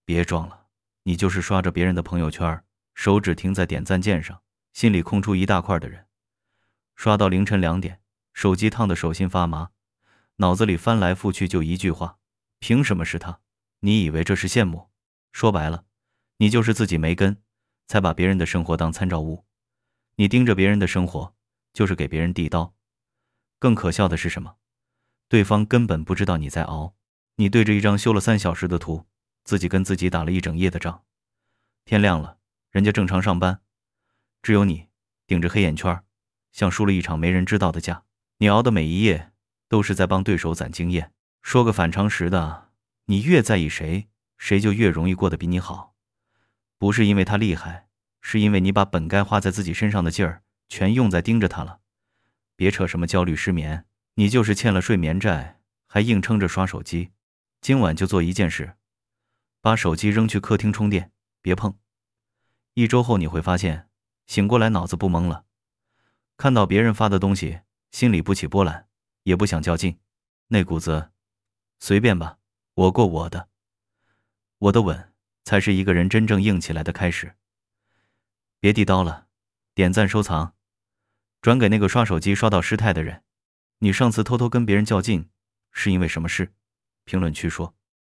别装了，你就是刷着别人的朋友圈，手指停在点赞键上，心里空出一大块的人。刷到凌晨2点，手机烫得手心发麻，脑子里翻来覆去就一句话：凭什么是他？你以为这是羡慕？说白了，你就是自己没根，才把别人的生活当参照物。你盯着别人的生活，就是给别人递刀。更可笑的是什么？对方根本不知道你在熬。你对着一张修了3小时的图，自己跟自己打了一整夜的仗。天亮了，人家正常上班，只有你顶着黑眼圈，像输了一场没人知道的架。你熬的每一夜都是在帮对手攒经验。说个反常识的，你越在意谁，谁就越容易过得比你好。不是因为他厉害，是因为你把本该花在自己身上的劲儿全用在盯着他了。别扯什么焦虑失眠，你就是欠了睡眠债，还硬撑着刷手机。今晚就做一件事，把手机扔去客厅充电，别碰。1周后你会发现，醒过来脑子不懵了，看到别人发的东西，心里不起波澜，也不想较劲，那股子随便吧，我过我的。我的稳才是一个人真正硬起来的开始。别递刀了，点赞收藏，转给那个刷手机刷到失态的人。你上次偷偷跟别人较劲，是因为什么事？评论区说。